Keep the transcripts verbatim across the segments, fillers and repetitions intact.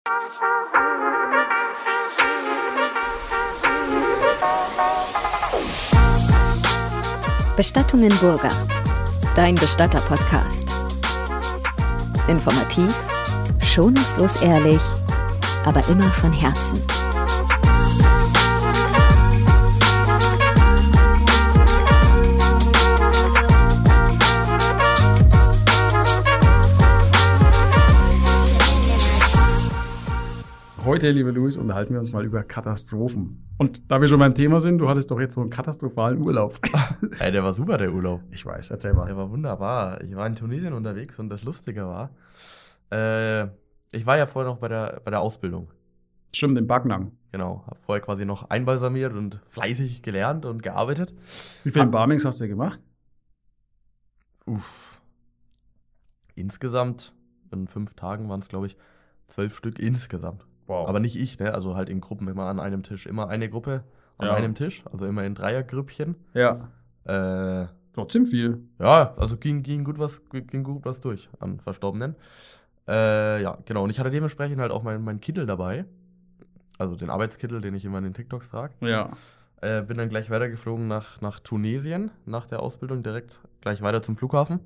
Bestattungen Burger, dein Bestatter-Podcast. Informativ, schonungslos ehrlich, aber immer von Herzen. Heute, liebe Luis, unterhalten wir uns mal über Katastrophen. Und da wir schon beim Thema sind, du hattest doch jetzt so einen katastrophalen Urlaub. Ey, der war super, der Urlaub. Ich weiß, erzähl mal. Der war wunderbar. Ich war in Tunesien unterwegs und das Lustige war, äh, ich war ja vorher noch bei der, bei der Ausbildung. Stimmt, in Backnang. Genau, hab vorher quasi noch einbalsamiert und fleißig gelernt und gearbeitet. Wie viele Embalmings hast du gemacht? Uff. Insgesamt, in fünf Tagen waren es, glaube ich, zwölf Stück insgesamt. Wow. Aber nicht ich, ne? Also halt in Gruppen, immer an einem Tisch. Immer eine Gruppe an Ja. einem Tisch, also immer in Dreiergrüppchen. Ja. Äh, Trotzdem viel. ja, also ging, ging, gut was, ging gut was durch an Verstorbenen. Äh, ja, genau. Und ich hatte dementsprechend halt auch meinen mein Kittel dabei. Also den Arbeitskittel, den ich immer in den TikToks trage. Ja. Äh, bin dann gleich weitergeflogen nach, nach Tunesien, nach der Ausbildung, direkt gleich weiter zum Flughafen.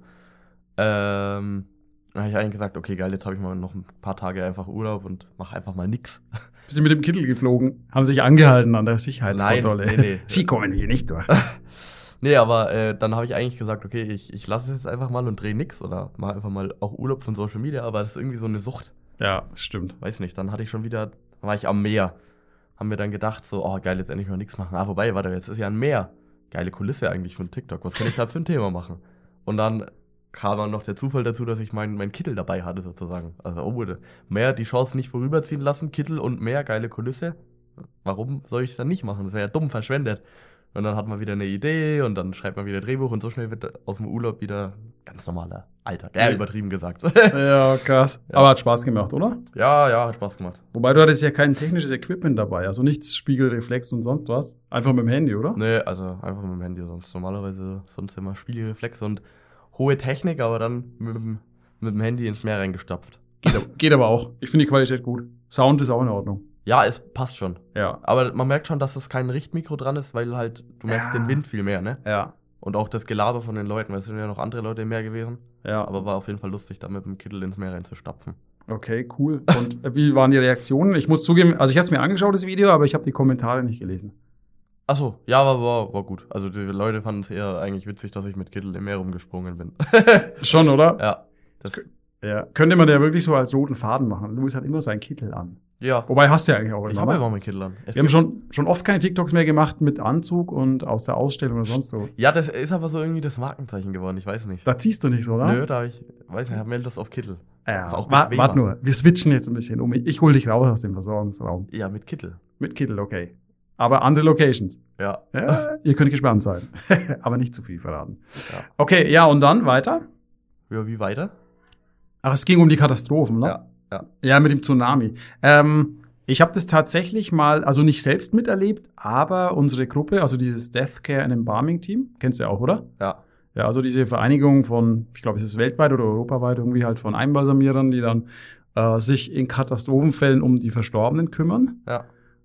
Ähm... Da habe ich eigentlich gesagt, okay, geil, jetzt habe ich mal noch ein paar Tage einfach Urlaub und mache einfach mal nix. Bist du mit dem Kittel geflogen? Haben sich angehalten an der Sicherheitskontrolle? Nein, nee, nee. Sie kommen hier nicht durch. Nee, aber äh, dann habe ich eigentlich gesagt, okay, ich, ich lasse es jetzt einfach mal und drehe nix oder mache einfach mal auch Urlaub von Social Media, aber das ist irgendwie so eine Sucht. Ja, stimmt. Weiß nicht, dann hatte ich schon wieder, war ich am Meer. Haben wir dann gedacht, so, oh geil, jetzt endlich mal nichts machen. Ah, wobei, warte, jetzt ist ja ein Meer. Geile Kulisse eigentlich von TikTok. Was kann ich da für ein Thema machen? Und dann kam dann noch der Zufall dazu, dass ich meinen mein Kittel dabei hatte, sozusagen. Also, oh, mehr die Chance nicht vorüberziehen lassen, Kittel und mehr, geile Kulisse. Warum soll ich es dann nicht machen? Das wäre ja dumm verschwendet. Und dann hat man wieder eine Idee und dann schreibt man wieder Drehbuch und so schnell wird aus dem Urlaub wieder ganz normaler Alltag. Ja, übertrieben gesagt. Ja, krass. Ja. Aber hat Spaß gemacht, oder? Ja, ja, hat Spaß gemacht. Wobei du hattest ja kein technisches Equipment dabei, also nichts Spiegelreflex und sonst was. Einfach mit dem Handy, oder? Nee, also einfach mit dem Handy sonst. Normalerweise sonst immer Spiegelreflex und hohe Technik, aber dann mit dem, mit dem Handy ins Meer reingestapft. Geht, aber- geht aber auch. Ich finde die Qualität gut. Sound ist auch in Ordnung. Ja, es passt schon. Ja. Aber man merkt schon, dass es kein Richtmikro dran ist, weil halt, du merkst Ja. den Wind viel mehr, ne? Ja. Und auch das Gelaber von den Leuten, weil es sind ja noch andere Leute im Meer gewesen. Ja. Aber war auf jeden Fall lustig, da mit dem Kittel ins Meer reinzustapfen. Okay, cool. Und äh, wie waren die Reaktionen? Ich muss zugeben, also ich habe es mir angeschaut, das Video, aber ich habe die Kommentare nicht gelesen. Achso, ja, war, war, war gut. Also die Leute fanden es eher eigentlich witzig, dass ich mit Kittel im Meer rumgesprungen bin. Schon, oder? Ja. Das, Ja. Könnte man ja wirklich so als roten Faden machen. Louis hat immer seinen Kittel an. ja. Wobei hast du ja eigentlich auch Ich immer. habe ne? immer meinen Kittel an. Es Wir haben gibt- schon, schon oft keine TikToks mehr gemacht mit Anzug und aus der Ausstellung oder sonst wo. Ja, das ist aber so irgendwie das Markenzeichen geworden, ich weiß nicht. Da ziehst du nicht so, oder? Nö, da hab ich, weiß nicht, hab mir das auf Kittel. Ja, Ist auch wa- bequemer. warte nur. Wir switchen jetzt ein bisschen um. Ich hol dich raus aus dem Versorgungsraum. Ja, mit Kittel. Mit Kittel, okay. Aber andere Locations. Ja. Ja, ihr könnt gespannt sein. Aber nicht zu viel verraten. Ja. Okay, ja, und dann weiter? Ja, wie weiter? Ach, es ging um die Katastrophen, ne? Ja, ja. Ja, mit dem Tsunami. Ähm, ich habe das tatsächlich mal, also nicht selbst miterlebt, aber unsere Gruppe, also dieses Death Care and Embalming Team, kennst du ja auch, oder? Ja. Ja, also diese Vereinigung von, ich glaube, es ist weltweit oder europaweit irgendwie halt von Einbalsamierern, die dann äh, sich in Katastrophenfällen um die Verstorbenen kümmern. Ja.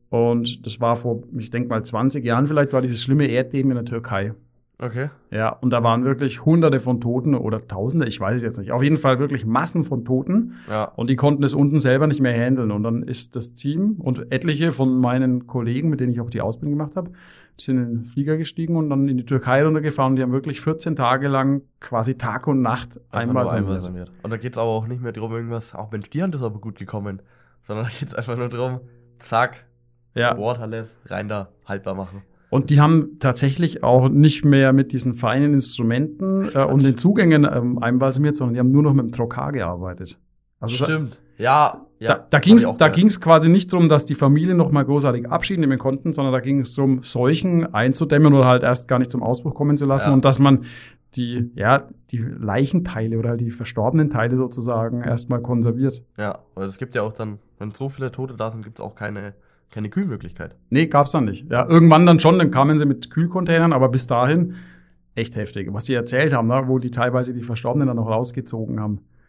Und das war vor, ich denke mal zwanzig Jahren vielleicht, war dieses schlimme Erdbeben in der Türkei. Okay. Ja, und da waren wirklich Hunderte von Toten oder Tausende, ich weiß es jetzt nicht. Auf jeden Fall wirklich Massen von Toten. Ja. Und die konnten es unten selber nicht mehr handeln. Und dann ist das Team und etliche von meinen Kollegen, mit denen ich auch die Ausbildung gemacht habe, sind in den Flieger gestiegen und dann in die Türkei runtergefahren. Die haben wirklich vierzehn Tage lang quasi Tag und Nacht einmal einmal saniert. Und da geht's aber auch nicht mehr darum, irgendwas, auch Mensch, die Hand ist aber gut gekommen. Sondern da geht's einfach nur darum, zack, Ja. waterless, rein da, haltbar machen. Und die haben tatsächlich auch nicht mehr mit diesen feinen Instrumenten äh, und den Zugängen ähm, einbalsamiert, sondern die haben nur noch mit dem Trokar gearbeitet. Also Stimmt. Ja, ja. Da, da ging es hab ich auch da gehört. ging's quasi nicht darum, dass die Familien noch mal großartig Abschied nehmen konnten, sondern da ging es darum, Seuchen einzudämmen oder halt erst gar nicht zum Ausbruch kommen zu lassen Ja. und dass man die, ja, die Leichenteile oder die verstorbenen Teile sozusagen erstmal konserviert. Ja, weil es gibt ja auch dann, wenn so viele Tote da sind, gibt's auch keine, keine Kühlmöglichkeit. Nee, gab's dann nicht. Ja, irgendwann dann schon, dann kamen sie mit Kühlcontainern, aber bis dahin echt heftig. Was die erzählt haben, ne, wo die teilweise die Verstorbenen dann noch rausgezogen haben.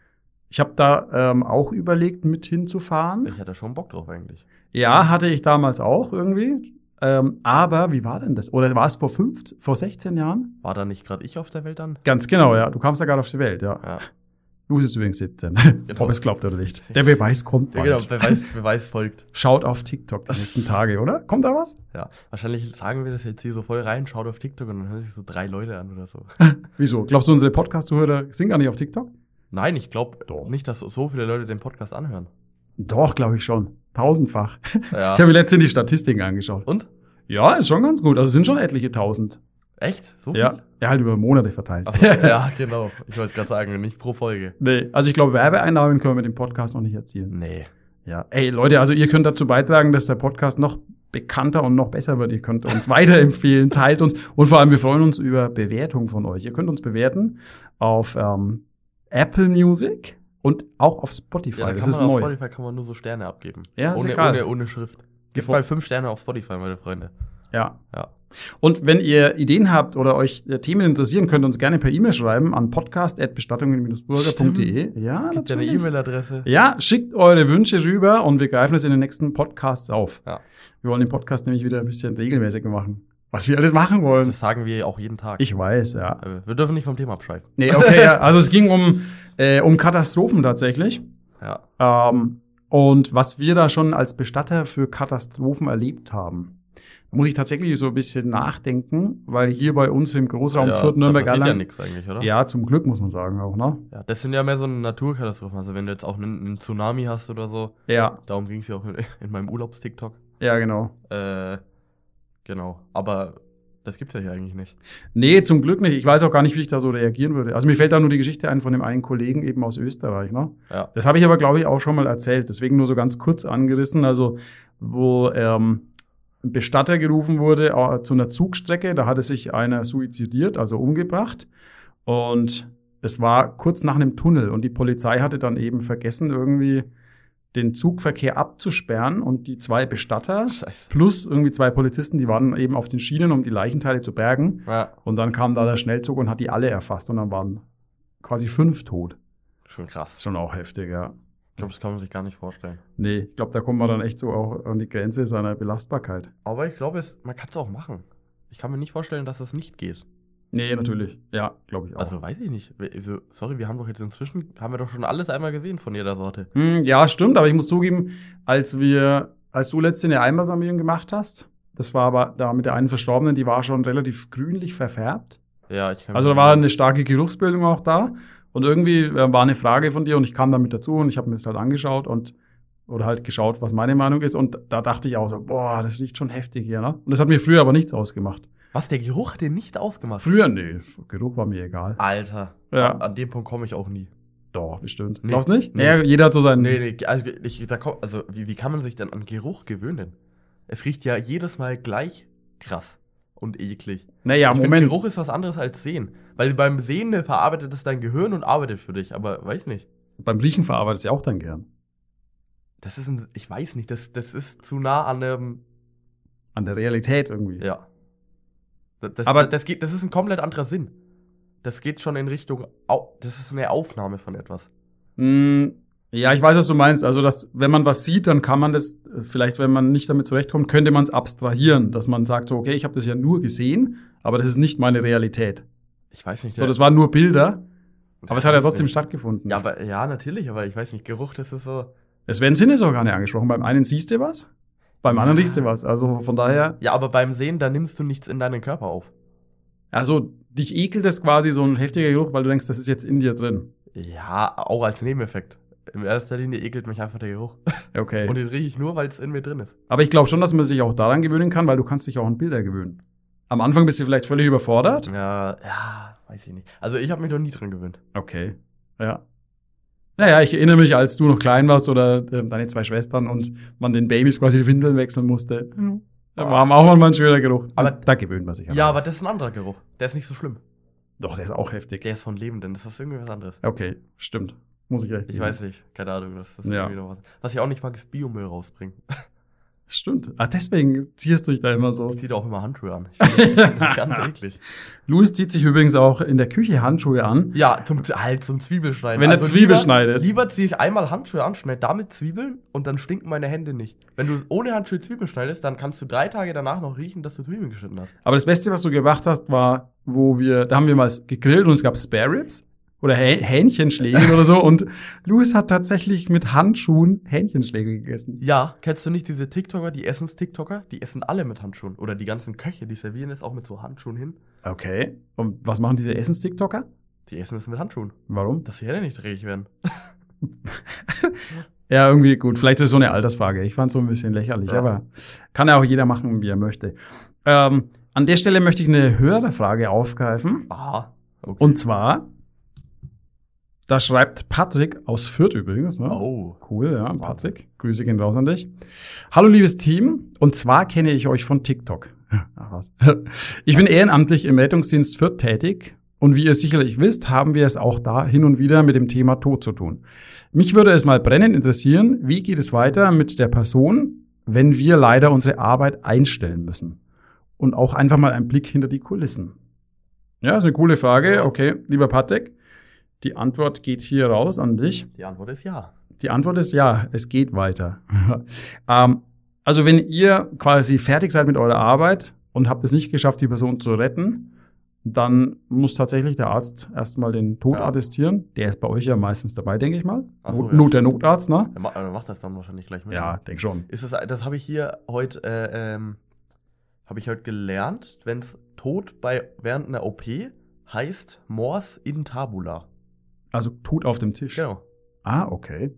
Ich habe da ähm, auch überlegt, mit hinzufahren. Ich hatte schon Bock drauf eigentlich. Ja, hatte ich damals auch irgendwie. Ähm, aber wie war denn das? Oder war es vor fünf, vor sechzehn Jahren? War da nicht gerade ich auf der Welt dann? Ganz genau, ja. Du kamst ja gerade auf die Welt, ja. Ja. Du bist übrigens siebzehn. Genau. Ob es klappt oder nicht. Der Beweis kommt Ja, bald. genau, Beweis, Beweis folgt. Schaut auf TikTok die nächsten Tage, oder? Kommt da was? Ja, wahrscheinlich sagen wir das jetzt hier so voll rein, schaut auf TikTok und dann hören sich so drei Leute an oder so. Wieso? Glaubst du, unsere Podcast-Zuhörer sind gar nicht auf TikTok? Nein, ich glaube Doch. nicht, dass so viele Leute den Podcast anhören. Doch, glaube ich schon. Tausendfach. Ja. Ich habe mir letztens die Statistiken angeschaut. Und? Ja, ist schon ganz gut. Also es sind schon etliche tausend. Echt? So viel? Ja, ja, halt über Monate verteilt. Ach so, ja, genau. Ich wollte gerade sagen, nicht pro Folge. Nee, also ich glaube, Werbeeinnahmen können wir mit dem Podcast noch nicht erzielen. Nee. Ja, ey Leute, also ihr könnt dazu beitragen, dass der Podcast noch bekannter und noch besser wird. Ihr könnt uns weiterempfehlen, teilt uns und vor allem wir freuen uns über Bewertungen von euch. Ihr könnt uns bewerten auf ähm, Apple Music und auch auf Spotify. Ja, da das kann ist man auf neu. Spotify kann man nur so Sterne abgeben. Ja, ist ohne, egal. ohne, ohne Schrift. Gebt Bevor- mal fünf Sterne auf Spotify, meine Freunde. Ja. Ja. Und wenn ihr Ideen habt oder euch äh, Themen interessieren, könnt ihr uns gerne per E-Mail schreiben an podcast at bestattungen burger punkt de. Ja, Es gibt ja eine natürlich. E-Mail-Adresse. Ja, schickt eure Wünsche rüber und wir greifen es in den nächsten Podcasts auf. Ja. Wir wollen den Podcast nämlich wieder ein bisschen regelmäßiger machen. Was wir alles machen wollen. Das sagen wir auch jeden Tag. Ich weiß, ja. Aber wir dürfen nicht vom Thema abschweifen. Nee, okay, ja. Also es ging um, äh, um Katastrophen tatsächlich. Ja. Ähm, und was wir da schon als Bestatter für Katastrophen erlebt haben. Da muss ich tatsächlich so ein bisschen nachdenken, weil hier bei uns im Großraum ja, Fürth, da Nürnberg, passiert ja Erlangen. nichts eigentlich, oder? Ja, zum Glück muss man sagen auch, ne? Ja, das sind ja mehr so Naturkatastrophen. Also wenn du jetzt auch einen, einen Tsunami hast oder so. Ja, Darum ging es ja auch in, in meinem Urlaubs-TikTok. ja, genau. Äh, genau. Aber das gibt's ja hier eigentlich nicht. Nee, zum Glück nicht. Ich weiß auch gar nicht, wie ich da so reagieren würde. Also mir fällt da nur die Geschichte ein von dem einen Kollegen eben aus Österreich, ne? Ja. Das habe ich aber, glaube ich, auch schon mal erzählt. Deswegen nur so ganz kurz angerissen. Also, wo ähm, ein Bestatter gerufen wurde äh, zu einer Zugstrecke. Da hatte sich einer suizidiert, also umgebracht. Und es war kurz nach einem Tunnel. Und die Polizei hatte dann eben vergessen, irgendwie den Zugverkehr abzusperren. Und die zwei Bestatter Scheiße. plus irgendwie zwei Polizisten, die waren eben auf den Schienen, um die Leichenteile zu bergen. Ja. Und dann kam da der Schnellzug und hat die alle erfasst. Und dann waren quasi fünf tot. Schon krass. Ist schon auch heftig, ja. Ich glaube, das kann man sich gar nicht vorstellen. Nee, ich glaube, da kommt man dann echt so auch an die Grenze seiner Belastbarkeit. Aber ich glaube, es- man kann es auch machen. Ich kann mir nicht vorstellen, dass es nicht geht. Nee, natürlich. Ja, glaube ich auch. Also weiß ich nicht. Also, sorry, wir haben doch jetzt inzwischen, haben wir doch schon alles einmal gesehen von jeder Sorte. Hm, ja, stimmt, aber ich muss zugeben, als wir, als du letztens eine Einbalsamierung gemacht hast, das war aber da mit der einen Verstorbenen, die war schon relativ grünlich verfärbt. Ja, ich kann Also da war eine starke Geruchsbildung auch da. Und irgendwie äh, war eine Frage von dir und ich kam damit dazu und ich habe mir das halt angeschaut und oder halt geschaut, was meine Meinung ist. Und da dachte ich auch so, boah, das riecht schon heftig hier, ne? Und das hat mir früher aber nichts ausgemacht. Was, der Geruch hat den nicht ausgemacht? Früher, nee, Geruch war mir egal. Alter. Ja. An, an dem Punkt komme ich auch nie. Doch, bestimmt. Nee. Glaubst du nicht? Nee. Ja, jeder hat so seinen. Nee, nee, also, ich, da komm, also wie, wie kann man sich denn an Geruch gewöhnen? Es riecht ja jedes Mal gleich krass und eklig. Naja, ich Moment. Find, Geruch ist was anderes als Sehen. Weil beim Sehen ne, verarbeitet es dein Gehirn und arbeitet für dich, aber weiß nicht. Beim Riechen verarbeitet es ja auch dein Gehirn. Das ist ein, ich weiß nicht, das, das ist zu nah an einem, An der Realität irgendwie. ja. Das, das, Aber- das, geht, das ist ein komplett anderer Sinn. Das geht schon in Richtung, au- das ist eine Aufnahme von etwas. Mm, ja, ich weiß, was du meinst. Also, dass, wenn man was sieht, dann kann man das, äh, vielleicht, wenn man nicht damit zurechtkommt, könnte man es abstrahieren. Dass man sagt so, okay, ich habe das ja nur gesehen, aber das ist nicht meine Realität. Ich weiß nicht. So, der- das waren nur Bilder, aber es hat ja weiß trotzdem nicht. stattgefunden. Ja, aber, ja, natürlich, aber ich weiß nicht, Geruch, das ist so. Es werden Sinnesorgane angesprochen. Beim einen siehst du was, beim anderen Ja. riechst du was. Also von daher, Ja, aber beim Sehen, da nimmst du nichts in deinen Körper auf. also dich ekelt es quasi so ein heftiger Geruch, weil du denkst, das ist jetzt in dir drin. Ja, auch als Nebeneffekt. In erster Linie ekelt mich einfach der Geruch. Okay. Und den rieche ich nur, weil es in mir drin ist. Aber ich glaube schon, dass man sich auch daran gewöhnen kann, weil du kannst dich auch an Bilder gewöhnen. Am Anfang bist du vielleicht völlig überfordert. Ja, ja, weiß ich nicht. Also ich habe mich noch nie dran gewöhnt. Okay, ja. Naja, ich erinnere mich, als du noch klein warst oder äh, deine zwei Schwestern und man den Babys quasi die Windeln wechseln musste. Da war auch mal ein schöner Geruch. Aber- da gewöhnt man sich. an Ja, alles. aber das ist ein anderer Geruch. Der ist nicht so schlimm. Doch, der ist auch heftig. Der ist von Lebenden. Das ist irgendwie was anderes. Okay, stimmt. Muss ich recht Ich geben. weiß nicht. Keine Ahnung. Das ist Ja. irgendwie noch was. Was ich auch nicht mag, ist Biomüll rausbringen. Stimmt. Ah, deswegen ziehst du dich da immer so. Ich ziehe da auch immer Handschuhe an. Ich finde das, find das ganz eklig. Louis zieht sich übrigens auch in der Küche Handschuhe an. Ja, zum, halt zum Zwiebelschneiden. Wenn er Also Zwiebel lieber, schneidet. Lieber ziehe ich einmal Handschuhe an, schneide damit Zwiebeln und dann stinken meine Hände nicht. Wenn du ohne Handschuhe Zwiebeln schneidest, dann kannst du drei Tage danach noch riechen, dass du Zwiebeln geschnitten hast. Aber das Beste, was du gemacht hast, war, wo wir, da haben wir mal gegrillt und es gab Spare Ribs oder Häh- Hähnchenschläge oder so und Louis hat tatsächlich mit Handschuhen Hähnchenschläge gegessen. Ja, kennst du nicht diese TikToker, die Essens-TikToker? Die essen alle mit Handschuhen. Oder die ganzen Köche, die servieren es auch mit so Handschuhen hin. Okay. Und was machen diese Essens-TikToker? Die essen es mit Handschuhen. Warum? Dass die Hände nicht dreckig werden. Ja, irgendwie gut. Vielleicht ist es so eine Altersfrage. Ich fand es so ein bisschen lächerlich, Ja. aber kann ja auch jeder machen, wie er möchte. Ähm, an der Stelle möchte ich eine höhere Frage aufgreifen. Aha. Okay. Und zwar, da schreibt Patrick aus Fürth übrigens. Ne? Oh. Cool, ja, Patrick. Grüße gehen raus an dich. Hallo, liebes Team. Und zwar kenne ich euch von TikTok. Ach was. Ich bin ehrenamtlich im Rettungsdienst Fürth tätig. Und wie ihr sicherlich wisst, haben wir es auch da hin und wieder mit dem Thema Tod zu tun. Mich würde es mal brennend interessieren, wie geht es weiter mit der Person, wenn wir leider unsere Arbeit einstellen müssen? Und auch einfach mal einen Blick hinter die Kulissen. Ja, ist eine coole Frage. Okay, lieber Patrick, die Antwort geht hier raus an dich. Die Antwort ist ja. Die Antwort ist ja, es geht weiter. ähm, also wenn ihr quasi fertig seid mit eurer Arbeit und habt es nicht geschafft, die Person zu retten, dann muss tatsächlich der Arzt erstmal den Tod Ja. attestieren. Der ist bei euch ja meistens dabei, denke ich mal. Ach so, Not, ja. Not der Notarzt, ne? Er ma- er macht das dann wahrscheinlich gleich mit. Ja, denk schon. Ist das, das habe ich hier heute, äh, ähm, habe ich heute gelernt, wenn es Tod bei, während einer O P heißt Mors in Tabula. Also Tod auf dem Tisch. Genau. Ah, okay.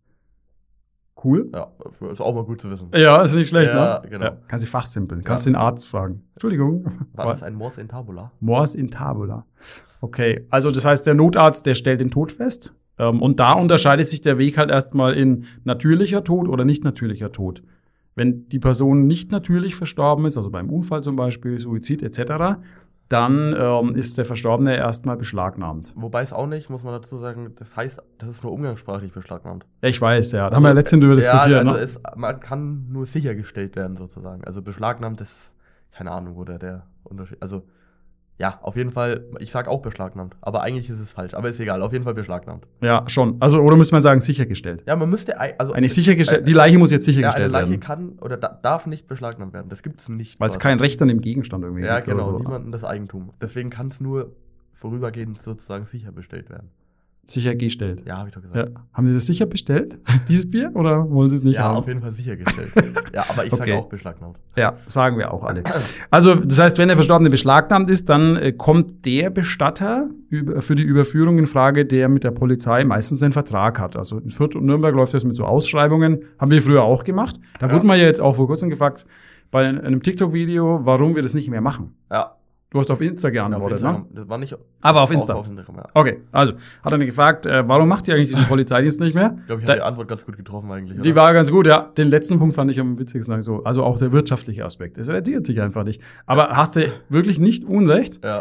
Cool. Ja, ist auch mal gut zu wissen. Ja, ist nicht schlecht, Ja, ne? genau. Kannst du fachsimpeln. Ja. Kannst den Arzt fragen. Entschuldigung. War das ein Mors in Tabula? Mors in Tabula. Okay, also das heißt, der Notarzt, der stellt den Tod fest. Ähm, und da unterscheidet sich der Weg halt erstmal in natürlicher Tod oder nicht natürlicher Tod. Wenn die Person nicht natürlich verstorben ist, also beim Unfall zum Beispiel, Suizid et cetera, dann ähm, ist der Verstorbene erstmal beschlagnahmt. Wobei es auch nicht, muss man dazu sagen, das heißt, das ist nur umgangssprachlich beschlagnahmt. Ja, ich weiß, ja. Da haben wir ja letztens drüber Ja, diskutiert. also Ne? es, man kann nur sichergestellt werden sozusagen. Also beschlagnahmt ist, keine Ahnung, wo der, der Unterschied, also ja, auf jeden Fall, ich sag auch beschlagnahmt, aber eigentlich ist es falsch, aber ist egal, auf jeden Fall beschlagnahmt. Ja, schon. Also, oder muss man sagen, sichergestellt. Ja, man müsste, ei- also Eine sichergestellt, äh, die Leiche muss jetzt ja, eine sichergestellt Leiche werden. kann oder da, darf nicht beschlagnahmt werden, das gibt's nicht. Weil es quasi. kein Recht an dem Gegenstand irgendwie Ja, gibt. oder genau, so. niemandem das Eigentum. Deswegen kann es nur vorübergehend sozusagen sicher bestellt werden. Sichergestellt. Ja, habe ich doch Ja. gesagt. Haben Sie das sicher bestellt, dieses Bier, oder wollen Sie es nicht Ja, haben? auf jeden Fall sichergestellt. Ja, aber ich Okay. sage auch beschlagnahmt. Ja, sagen wir auch alle. Also, das heißt, wenn der Verstorbene beschlagnahmt ist, dann äh, kommt der Bestatter über, für die Überführung in Frage, der mit der Polizei meistens einen Vertrag hat. Also in Fürth und Nürnberg läuft das mit so Ausschreibungen. Haben wir früher auch gemacht. Da Ja. wurde man ja jetzt auch vor kurzem gefragt, bei einem TikTok-Video, warum wir das nicht mehr machen. Ja, Du hast auf Insta ja, auf geantwortet, ne? Instagram. Das war nicht Aber auf Insta. Auf, auf Instagram, ja. Okay, also hat er mich gefragt, äh, warum macht ihr eigentlich diesen Polizeidienst nicht mehr? Ich glaube, ich Da- habe die Antwort ganz gut getroffen eigentlich. Die oder? war ganz gut, ja. Den letzten Punkt fand ich am witzigsten. So. Also auch der wirtschaftliche Aspekt. Es rentiert sich einfach nicht. Aber hast du wirklich nicht Unrecht? Ja,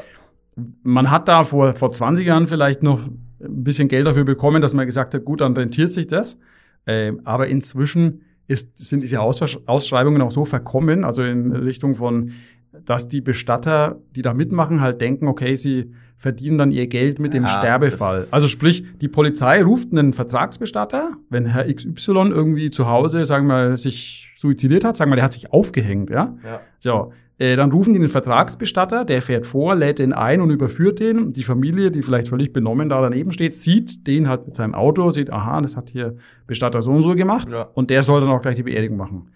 Man hat da vor, vor zwanzig Jahren vielleicht noch ein bisschen Geld dafür bekommen, dass man gesagt hat, gut, dann rentiert sich das. Ähm, aber inzwischen ist, sind diese Aussch- Ausschreibungen auch so verkommen, also in Richtung von, dass die Bestatter, die da mitmachen, halt denken, okay, sie verdienen dann ihr Geld mit dem Ja, Sterbefall. das- Also sprich, die Polizei ruft einen Vertragsbestatter, wenn Herr X Y irgendwie zu Hause, sagen wir mal, sich suizidiert hat, sagen wir, der hat sich aufgehängt, ja. ja. So, äh, dann rufen die den Vertragsbestatter, der fährt vor, lädt den ein und überführt den. Die Familie, die vielleicht völlig benommen da daneben steht, sieht den halt mit seinem Auto, sieht, aha, das hat hier Bestatter so und so gemacht. Ja. Und der soll dann auch gleich die Beerdigung machen.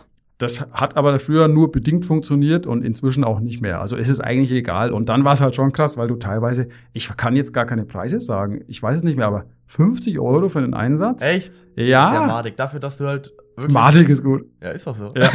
Das hat aber früher nur bedingt funktioniert und inzwischen auch nicht mehr. Also es ist eigentlich egal. Und dann war es halt schon krass, weil du teilweise, ich kann jetzt gar keine Preise sagen, ich weiß es nicht mehr, aber fünfzig Euro für den Einsatz? Echt? Ja. Sehr madig. Dafür, dass du halt wirklich. Madig ist gut. Ja, ist doch so.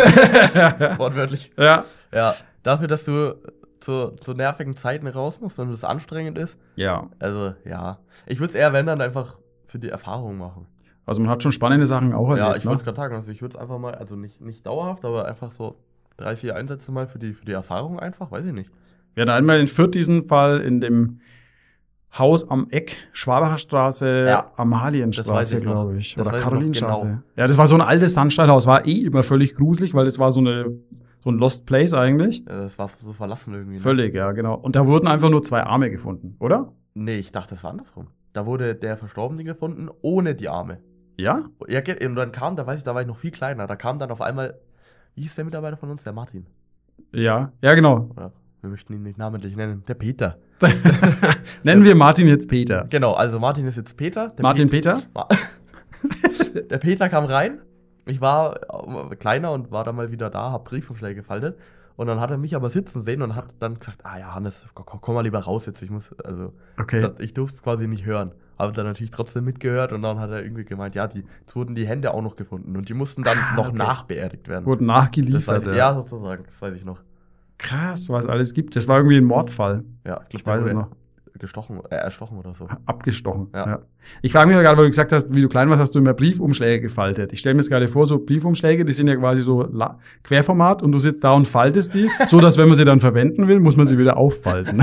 Ja. Wortwörtlich. Ja. Ja. Dafür, dass du zu, zu nervigen Zeiten raus musst und es anstrengend ist. Ja. Also, ja. Ich würde es eher, wenn dann, einfach für die Erfahrung machen. Also man hat schon spannende Sachen auch erlebt. Ja, ich ne? wollte es gerade sagen. Also, ich würde es einfach mal, also nicht, nicht dauerhaft, aber einfach so drei, vier Einsätze mal für die, für die Erfahrung einfach. Weiß ich nicht. Wir hatten einmal in Fürth diesen Fall in dem Haus am Eck, Schwabacher Straße, Ja, Amalienstraße, glaube ich. Das Oder weiß ich noch Karolinenstraße. genau. Ja, das war so ein altes Sandsteinhaus. War eh immer völlig gruselig, weil das war so eine so ein Lost Place eigentlich. Ja, das war so verlassen irgendwie. Ne? Völlig, ja, genau. Und da wurden einfach nur zwei Arme gefunden, oder? Nee, ich dachte, das war andersrum. Da wurde der Verstorbene gefunden, ohne die Arme. Ja? Ja, ge- und dann kam, da weiß ich, da war ich noch viel kleiner, da kam dann auf einmal, wie hieß der Mitarbeiter von uns? Der Martin. Ja, ja, genau. Oder wir möchten ihn nicht namentlich nennen. Der Peter. Nennen wir Martin jetzt Peter. Genau, also Martin ist jetzt Peter. Der Martin Pe- Peter? Ma- Der Peter kam rein. Ich war äh, kleiner und war dann mal wieder da, hab Briefumschläge gefaltet. Und dann hat er mich aber sitzen sehen und hat dann gesagt, ah ja, Hannes, komm, komm mal lieber raus jetzt. Ich muss, also, Okay. das, ich durfte es quasi nicht hören. Habe dann natürlich trotzdem mitgehört und dann hat er irgendwie gemeint, ja, die, es wurden die Hände auch noch gefunden und die mussten dann Ah, noch okay. nachbeerdigt werden. Wurden Das nachgeliefert. weiß ich, ja, sozusagen, das weiß ich noch. Krass, was alles gibt. Das war irgendwie ein Mordfall. Ja, Ich glaub, weiß der es wurde noch. Gestochen, äh, erstochen oder so. Abgestochen. Ja. Ja. Ich frage mich aber gerade, weil du gesagt hast, wie du klein warst, hast du immer Briefumschläge gefaltet. Ich stelle mir jetzt gerade vor, so Briefumschläge, die sind ja quasi so La- Querformat und du sitzt da und faltest die, so dass wenn man sie dann verwenden will, muss man sie wieder auffalten.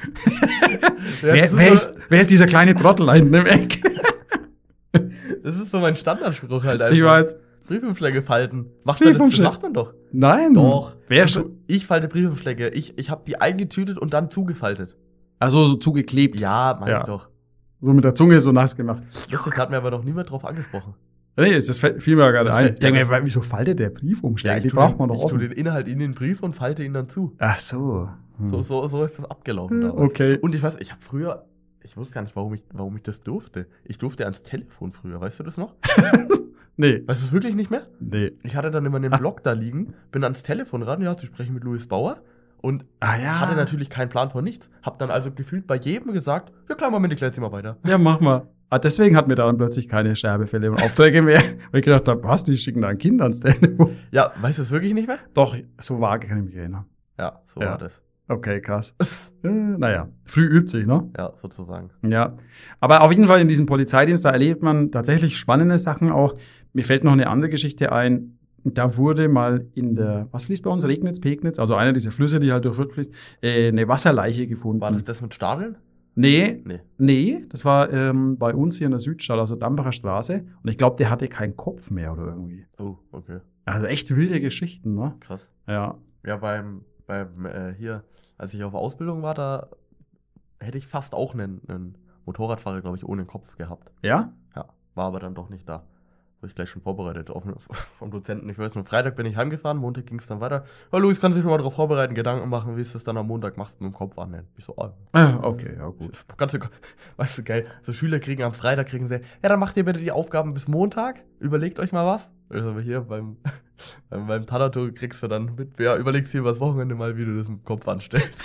Ja, wer, das, wer, ist ist, wer ist dieser kleine Trottel da hinten im Eck? so, das ist so mein Standardspruch halt einfach. Ich weiß. Briefumschläge falten. Macht man das, das Briefumschläge. macht man doch. Nein. Doch. Wer Und schon? du- Ich falte Briefumschläge. Ich, ich habe die eingetütet und dann zugefaltet. Also so zugeklebt. Ja, mach Ja. ich doch. So mit der Zunge so nass gemacht. Lustig, hat mir aber noch niemand drauf angesprochen. Nee, das fällt- fiel mir gerade Das ein. fällt- Ich denke ja, mir, das- wieso faltet der Briefumschläge? Die tu braucht den, man doch ich tue offen. den Inhalt in den Brief und falte ihn dann zu. Ach so. Hm. So, so, so ist das abgelaufen damals. Okay. Und ich weiß, ich habe früher, ich wusste gar nicht, warum ich, warum ich das durfte. Ich durfte ans Telefon früher, weißt du das noch? Nee. Weißt du es wirklich nicht mehr? Nee. Ich hatte dann immer einen Ah. Blog da liegen, bin ans Telefon ran, ja, zu sprechen mit Louis Bauer und Ah ja. hatte natürlich keinen Plan von nichts. Hab dann also gefühlt bei jedem gesagt, ja klar, Moment, ich leite sie mal weiter. Ja, mach mal. Ah, deswegen hatten wir dann plötzlich keine Sterbefälle und Aufträge mehr. Weil ich gedacht habe, was, die schicken da ein Kind ans Telefon. Ja, weißt du es wirklich nicht mehr? Doch, so vage kann ich mich erinnern. Ja, so Ja. war das. Okay, krass. Äh, naja, früh übt sich, ne? Ja, sozusagen. Ja. Aber auf jeden Fall in diesem Polizeidienst, da erlebt man tatsächlich spannende Sachen auch. Mir fällt noch eine andere Geschichte ein. Da wurde mal in der, was fließt bei uns? Regnitz, Pegnitz? Also einer dieser Flüsse, die halt durch Fürth fließt, äh, eine Wasserleiche gefunden. War das das mit Stadeln? Nee, Nee. nee, das war ähm, bei uns hier in der Südstadt, also Dambacher Straße. Und ich glaube, der hatte keinen Kopf mehr oder irgendwie. Oh, okay. Also echt wilde Geschichten, ne? Krass. Ja. Ja, beim, beim äh, hier, als ich auf Ausbildung war, da hätte ich fast auch einen, einen Motorradfahrer, glaube ich, ohne Kopf gehabt. Ja? Ja, war aber dann doch nicht da. War ich gleich schon vorbereitet auf, vom Dozenten. Ich weiß nur, Freitag bin ich heimgefahren, Montag ging es dann weiter. Ja, Luis, kannst du dich mal darauf vorbereiten, Gedanken machen, wie ist das dann am Montag machst mit dem Kopf annehmen. Ich so, ah, Ah, okay, ja gut. Ganz, weißt du, geil. So Schüler kriegen am Freitag, kriegen sie, ja, dann macht ihr bitte die Aufgaben bis Montag. Überlegt euch mal was. Also hier beim, beim, beim Tanator kriegst du dann mit, ja, überlegst dir übers Wochenende mal, wie du das mit dem Kopf anstellst.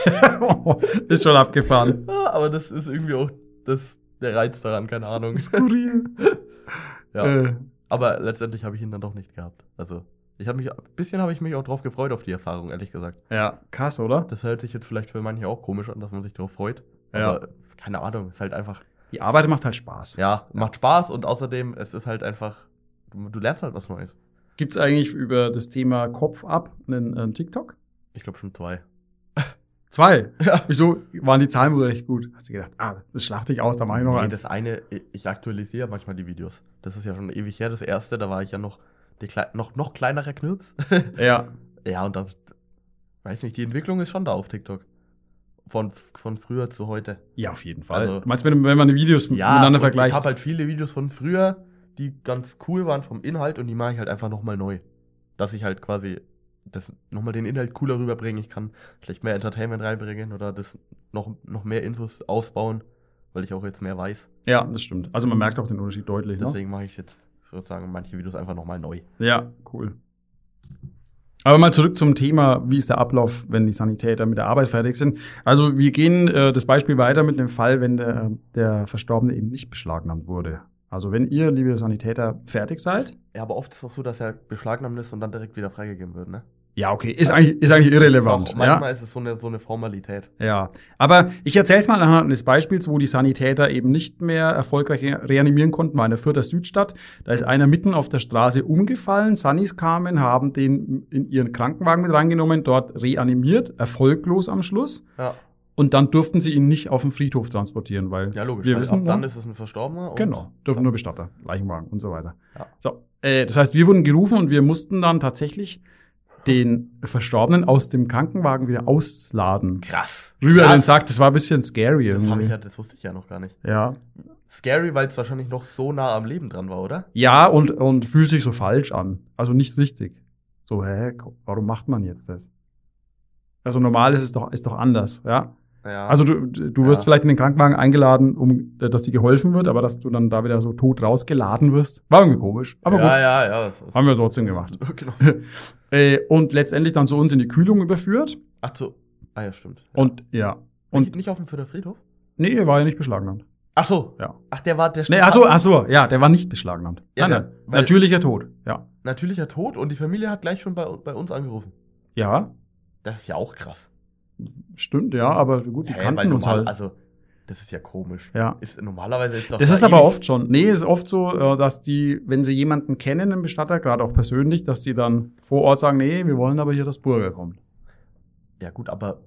Ist schon abgefahren. Ja, aber das ist irgendwie auch das, der Reiz daran, keine Ahnung. Skurril. Ja. Äh, Aber letztendlich habe ich ihn dann doch nicht gehabt. Also, ich habe mich, ein bisschen habe ich mich auch drauf gefreut auf die Erfahrung, ehrlich gesagt. ja, krass, oder? Das hört sich jetzt vielleicht für manche auch komisch an, dass man sich darauf freut. Ja. Aber keine Ahnung, ist halt einfach, Die Arbeit macht halt Spaß. ja, macht Spaß und außerdem, es ist halt einfach, du, du lernst halt was Neues. Gibt's eigentlich über das Thema Kopf ab einen, einen TikTok? Ich glaube schon zwei. Zwei. Ja. Wieso waren die Zahlen wohl recht gut? Hast du gedacht, ah, das schlachte ich aus, da mache ich noch Nee, eins. das eine, ich aktualisiere manchmal die Videos. Das ist ja schon ewig her. Das erste, da war ich ja noch, die klei noch, noch kleinerer Knirps. Ja. Ja, und das, weiß nicht, die Entwicklung ist schon da auf TikTok. Von, von früher zu heute. Ja, auf jeden Fall. Also- du meinst, wenn, wenn man die Videos Ja, miteinander und ich vergleicht? habe halt viele Videos von früher, die ganz cool waren vom Inhalt und die mache ich halt einfach nochmal neu. Dass ich halt quasi das nochmal den Inhalt cooler rüberbringen. Ich kann vielleicht mehr Entertainment reinbringen oder das noch, noch mehr Infos ausbauen, weil ich auch jetzt mehr weiß. Ja, das stimmt. Also man merkt auch den Unterschied deutlich. Ne? Deswegen mache ich jetzt sozusagen manche Videos einfach nochmal neu. Ja, cool. Aber mal zurück zum Thema, wie ist der Ablauf, wenn die Sanitäter mit der Arbeit fertig sind. Also wir gehen äh, das Beispiel weiter mit dem Fall, wenn der, der Verstorbene eben nicht beschlagnahmt wurde. Also wenn ihr, liebe Sanitäter, fertig seid. Ja, aber oft ist es auch so, dass er beschlagnahmt ist und dann direkt wieder freigegeben wird, ne? Ja, okay, ist eigentlich, ist eigentlich irrelevant. Ist auch, manchmal Ja? ist es so eine, so eine Formalität. Ja, aber ich erzähle es mal anhand eines Beispiels, wo die Sanitäter eben nicht mehr erfolgreich reanimieren konnten, war in der Fürther Südstadt. Da ist einer mitten auf der Straße umgefallen, Sannis kamen, haben den in ihren Krankenwagen mit reingenommen, dort reanimiert, erfolglos am Schluss. Ja. Und dann durften sie ihn nicht auf den Friedhof transportieren, weil Ja, logisch. wir weil wissen, ab dann ne? ist es ein Verstorbener. und- Genau, dürfen so. nur Bestatter, Leichenwagen und so weiter. Ja. So, äh, das heißt, wir wurden gerufen und wir mussten dann tatsächlich den Verstorbenen aus dem Krankenwagen wieder ausladen. Krass. Rüber Krass. den Sack, das war ein bisschen scary Das, hab irgendwie. ich ja, das wusste ich ja noch gar nicht. ja. Scary, weil es wahrscheinlich noch so nah am Leben dran war, oder? Ja, und, und fühlt sich so falsch an. Also nicht richtig. So, hä, warum macht man jetzt das? Also normal ist es doch, ist doch anders, ja. Ja. Also du, du wirst Ja. vielleicht in den Krankenwagen eingeladen, um, äh, dass dir geholfen wird, aber dass du dann da wieder so tot rausgeladen wirst, war irgendwie komisch. Aber ja, gut, ja, ja. Das- haben wir trotzdem gemacht. Genau. Äh, und letztendlich dann zu uns in die Kühlung überführt. Ach so. Ah ja, stimmt. Ja. Und ja. Und Und nicht auf dem Fürther Friedhof? nee, war ja nicht beschlagnahmt. Ach so. Ja. Ach, der war der Nee, ach so, ach so, ja, der war nicht beschlagnahmt. Ja, nein, der- nein. weil- Natürlicher Tod, ja. Natürlicher Tod und die Familie hat gleich schon bei, bei uns angerufen. Ja, Das ist ja auch krass. stimmt, ja, aber gut, die Hä, kannten uns normal, halt. Also, das ist ja komisch. Ja. Ist, normalerweise ist doch Das da ist aber ewig- oft schon. Nee, ist oft so, äh, dass die, wenn sie jemanden kennen, einen Bestatter, gerade auch persönlich, dass die dann vor Ort sagen, nee, wir wollen aber hier, dass Burger kommt. Ja gut, aber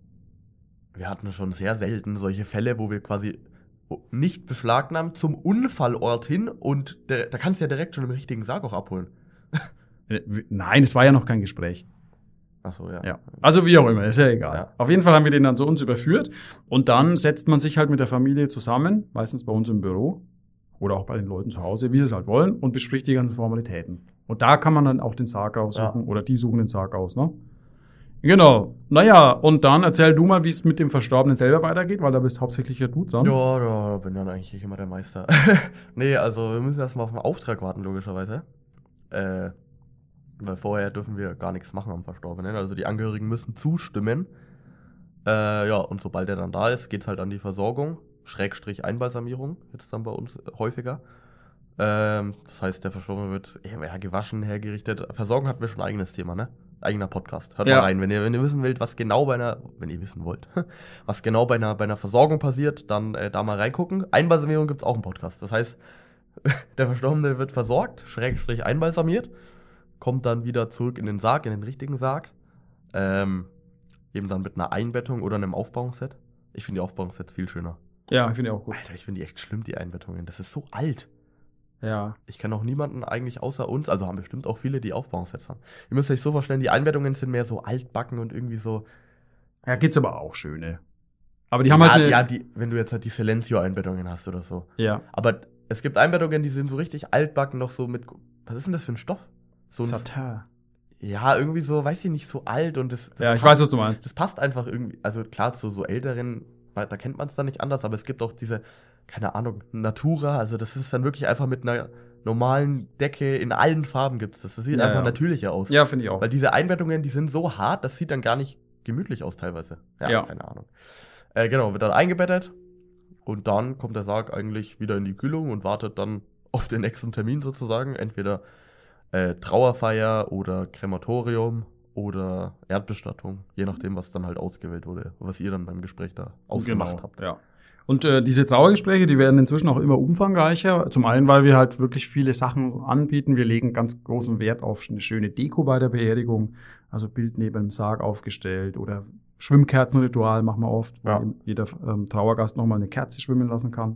wir hatten schon sehr selten solche Fälle, wo wir quasi nicht beschlagnahmt zum Unfallort hin und der, da kannst du ja direkt schon im richtigen Sarg auch abholen. Äh, Nein, es war ja noch kein Gespräch. Ach so, ja. Ja. Also wie auch immer, ist ja egal. Ja. Auf jeden Fall haben wir den dann zu uns überführt und dann setzt man sich halt mit der Familie zusammen, meistens bei uns im Büro oder auch bei den Leuten zu Hause, wie sie es halt wollen, und bespricht die ganzen Formalitäten. Und da kann man dann auch den Sarg aussuchen Ja. oder die suchen den Sarg aus, ne? Genau. Naja, und dann erzähl du mal, wie es mit dem Verstorbenen selber weitergeht, weil da bist hauptsächlich ja du dran. Ja, da bin dann eigentlich immer der Meister. Nee, also wir müssen erstmal auf den Auftrag warten, logischerweise. Äh, weil vorher dürfen wir gar nichts machen am Verstorbenen. Also die Angehörigen müssen zustimmen. Äh, ja, und sobald er dann da ist, geht's halt an die Versorgung. Schrägstrich Einbalsamierung, jetzt dann bei uns häufiger. Ähm, das heißt, der Verstorbene wird ja, gewaschen, hergerichtet. Versorgung hatten wir schon ein eigenes Thema, ne? Eigener Podcast. Hört Ja. mal rein, wenn ihr, wenn ihr wissen wollt, was genau bei einer, wenn ihr wissen wollt, was genau bei einer, bei einer Versorgung passiert, dann äh, da mal reingucken. Einbalsamierung gibt's auch einen Podcast. Das heißt, der Verstorbene wird versorgt, Schrägstrich einbalsamiert, kommt dann wieder zurück in den Sarg, in den richtigen Sarg. Ähm, eben dann mit einer Einbettung oder einem Aufbauungsset. Ich finde die Aufbauungssets viel schöner. Ja, ich finde ich auch gut. Alter, ich finde die echt schlimm, die Einbettungen. Das ist so alt. Ja. Ich kenne auch niemanden eigentlich außer uns, also haben bestimmt auch viele, die Aufbauungssets haben. Ihr müsst euch so vorstellen, die Einbettungen sind mehr so altbacken und irgendwie so. Ja, gibt's aber auch schöne. Aber die haben ja, halt eine, ja, die, wenn du jetzt halt die Silencio-Einbettungen hast oder so. ja. Aber es gibt Einbettungen, die sind so richtig altbacken, noch so mit. Was ist denn das für ein Stoff? So ein, Satin. ja, irgendwie so, weiß ich nicht, so alt und das. das Ja, ich passt, weiß, was du meinst. Das passt einfach irgendwie. Also klar, zu so älteren, da kennt man es dann nicht anders, aber es gibt auch diese, keine Ahnung, Natura, also das ist dann wirklich einfach mit einer normalen Decke in allen Farben gibt's das. Das sieht Ja, einfach ja. natürlicher aus. Ja, finde ich auch. Weil diese Einbettungen, die sind so hart, das sieht dann gar nicht gemütlich aus teilweise. Ja, Ja. keine Ahnung. Äh, genau, wird dann eingebettet und dann kommt der Sarg eigentlich wieder in die Kühlung und wartet dann auf den nächsten Termin sozusagen. Entweder äh, Trauerfeier oder Krematorium oder Erdbestattung, je nachdem, was dann halt ausgewählt wurde, was ihr dann beim Gespräch da ausgemacht Genau, habt. ja. Und äh, diese Trauergespräche, die werden inzwischen auch immer umfangreicher. Zum einen, weil wir halt wirklich viele Sachen anbieten. Wir legen ganz großen Wert auf eine schöne Deko bei der Beerdigung. Also Bild neben dem Sarg aufgestellt oder Schwimmkerzenritual machen wir oft, Ja. wo jeder ähm, Trauergast nochmal eine Kerze schwimmen lassen kann.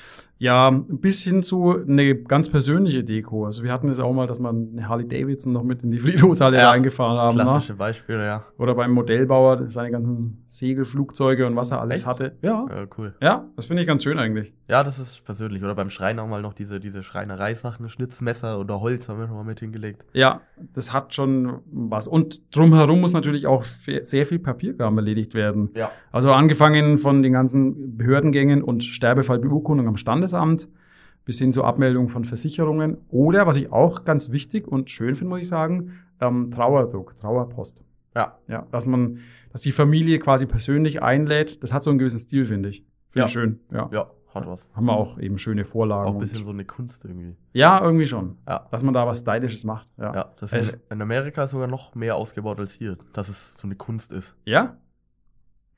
Ja, bis hin zu eine ganz persönliche Deko. Also wir hatten es auch mal, dass man eine Harley Davidson noch mit in die Friedhofshalle Ja, reingefahren haben. Ne? Klassische Beispiele, ja. Oder beim Modellbauer seine ganzen Segelflugzeuge und was er alles Echt? hatte. Ja, Äh, cool. ja, das finde ich ganz schön eigentlich. Ja, das ist persönlich. Oder beim Schreiner auch mal noch diese, diese Schreinereisachen, Schnitzmesser oder Holz haben wir noch mal mit hingelegt. Ja, das hat schon was. Und drumherum muss natürlich auch fe- sehr viel Papierkram erledigt werden. Ja. Also angefangen von den ganzen Behördengängen und Sterbefallbeurkundung am Standesamt bis hin zur Abmeldung von Versicherungen. Oder, was ich auch ganz wichtig und schön finde, muss ich sagen, ähm, Trauerdruck, Trauerpost. Ja. Ja, dass man, dass die Familie quasi persönlich einlädt. Das hat so einen gewissen Stil, finde ich. Finde Ja. ich schön. Ja. Ja, hat was. Haben wir auch eben schöne Vorlagen. Auch ein bisschen und, so eine Kunst irgendwie. ja, irgendwie schon. Ja. Dass man da was Stylisches macht. Ja. Ja, das Es- ist in Amerika sogar noch mehr ausgebaut als hier, dass es so eine Kunst ist. Ja?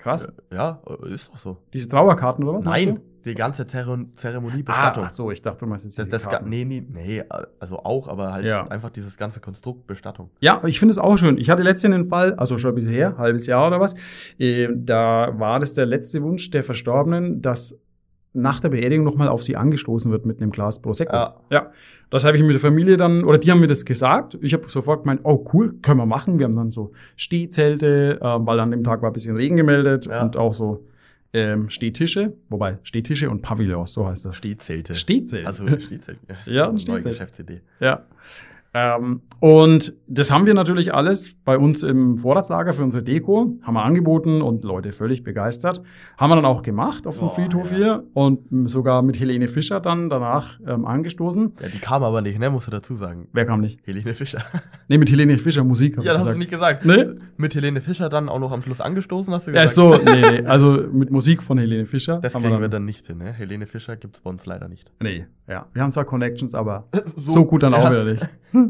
Krass. Ja, ist doch so. Diese Trauerkarten, oder was? Nein, die ganze Zere- Zeremonie Bestattung. Ah, ach so, ich dachte, du meinst jetzt Das, diese das ga- Karten. nee, nee, nee, also auch, aber halt Ja. einfach dieses ganze Konstrukt Bestattung. Ja, ich finde es auch schön. Ich hatte letztens einen Fall, also schon ein bisschen her, halbes Jahr oder was, äh, da war das der letzte Wunsch der Verstorbenen, dass nach der Beerdigung nochmal auf sie angestoßen wird mit einem Glas Prosecco. Ja. ja. Das habe ich mit der Familie dann, oder die haben mir das gesagt. Ich habe sofort gemeint, oh cool, können wir machen. Wir haben dann so Stehzelte, äh, weil an dem Tag war ein bisschen Regen gemeldet Ja. und auch so ähm, Stehtische, wobei Stehtische und Pavillons, so heißt das. Stehzelte. Stehzelte. Also Stehzelte. Ja, ein neue Stehzelt. Geschäftsidee. Ja. Ähm, und das haben wir natürlich alles bei uns im Vorratslager für unsere Deko, haben wir angeboten und Leute völlig begeistert. Haben wir dann auch gemacht auf dem Oh, Friedhof ja. hier und m, sogar mit Helene Fischer dann danach ähm, angestoßen. Ja, die kam aber nicht, ne, musst du dazu sagen. Wer kam nicht? Helene Fischer. Nee, mit Helene Fischer Musik, hab Ja, ich das hast du gesagt. nicht gesagt. Nee? Mit Helene Fischer dann auch noch am Schluss angestoßen, hast du Ja, gesagt. so, nee, nee, also mit Musik von Helene Fischer. Das haben kriegen dann, wir dann nicht hin, ne? Helene Fischer gibt's bei uns leider nicht. Nee, ja. Wir haben zwar Connections, aber so, gut dann auch wieder nicht.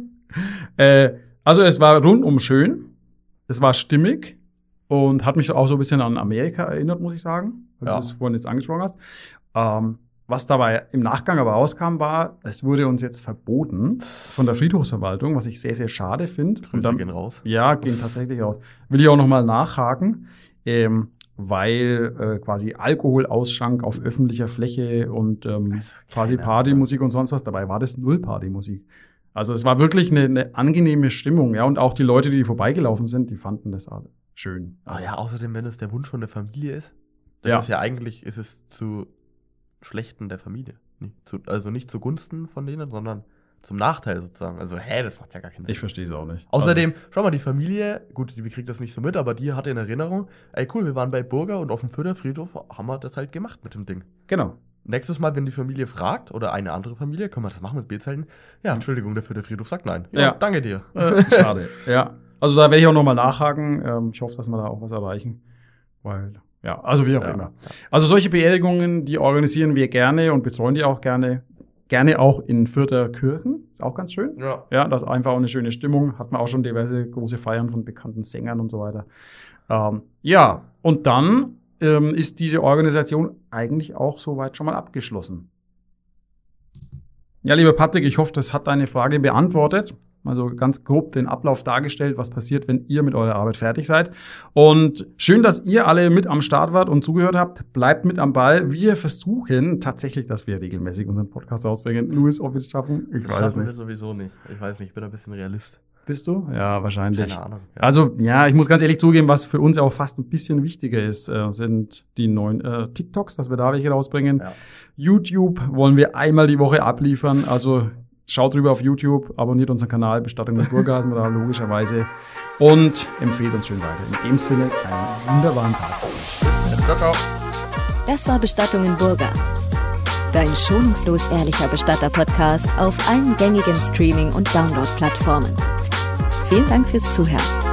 Äh, also es war rundum schön, es war stimmig und hat mich auch so ein bisschen an Amerika erinnert, muss ich sagen, weil Ja. du das vorhin jetzt angesprochen hast. Ähm, was dabei im Nachgang aber rauskam, war, es wurde uns jetzt verboten von der Friedhofsverwaltung, was ich sehr, sehr schade finde. Und Grüße dann- gehen raus. Ja, gehen tatsächlich raus. Will ich auch nochmal nachhaken, ähm, weil äh, quasi Alkoholausschank auf öffentlicher Fläche und ähm, Also, quasi keine Partymusik und sonst was, dabei war das null Partymusik. Also es war wirklich eine, eine angenehme Stimmung, ja, und auch die Leute, die vorbeigelaufen sind, die fanden das alle schön. Ah ja, außerdem, wenn es der Wunsch von der Familie ist, das Ja. ist ja eigentlich, ist es zu Schlechten der Familie. Nicht zu, also nicht zugunsten von denen, sondern zum Nachteil sozusagen. Also, hä, das macht ja gar keinen Sinn. Ich verstehe es auch nicht. Außerdem, schau mal, die Familie, gut, die kriegt das nicht so mit, aber die hatte in Erinnerung, ey cool, wir waren bei Burger und auf dem Fürther Friedhof haben wir das halt gemacht mit dem Ding. Also, genau. Nächstes Mal, wenn die Familie fragt, oder eine andere Familie, können wir das machen mit B-Zelten? Ja, Entschuldigung, der Fürther Friedhof sagt nein. Ja, Ja. danke dir. Äh, schade. Ja. Also da werde ich auch nochmal nachhaken. Ähm, ich hoffe, dass wir da auch was erreichen. Weil, ja, also wie auch Ja. immer. Also solche Beerdigungen, die organisieren wir gerne und betreuen die auch gerne. Gerne auch in Fürther Kirchen. Ist auch ganz schön. Ja. Ja, das ist einfach auch eine schöne Stimmung. Hat man auch schon diverse große Feiern von bekannten Sängern und so weiter. Ähm, ja, und dann ähm, ist diese Organisation eigentlich auch soweit schon mal abgeschlossen. Ja, lieber Patrick, ich hoffe, das hat deine Frage beantwortet. Also ganz grob den Ablauf dargestellt, was passiert, wenn ihr mit eurer Arbeit fertig seid. Und schön, dass ihr alle mit am Start wart und zugehört habt. Bleibt mit am Ball. Wir versuchen tatsächlich, dass wir regelmäßig unseren Podcast rausbringen. Louis, ob wir es schaffen? Ich Das weiß schaffen wir nicht. sowieso nicht. Ich weiß nicht, ich bin ein bisschen Realist. Bist du? Ja, wahrscheinlich. Keine Ahnung. Ja. Also, ja, ich muss ganz ehrlich zugeben, was für uns auch fast ein bisschen wichtiger ist, äh, sind die neuen äh, TikToks, dass wir da welche rausbringen. Ja. YouTube wollen wir einmal die Woche abliefern. Also schaut rüber auf YouTube, abonniert unseren Kanal, Bestattung mit Burger, sind wir da logischerweise. Und empfehlt uns schön weiter. In dem Sinne, einen wunderbaren Tag. Ciao, ciao. Das war Bestattung in Burga. Dein schonungslos ehrlicher Bestatter-Podcast auf allen gängigen Streaming- und Download-Plattformen. Vielen Dank fürs Zuhören.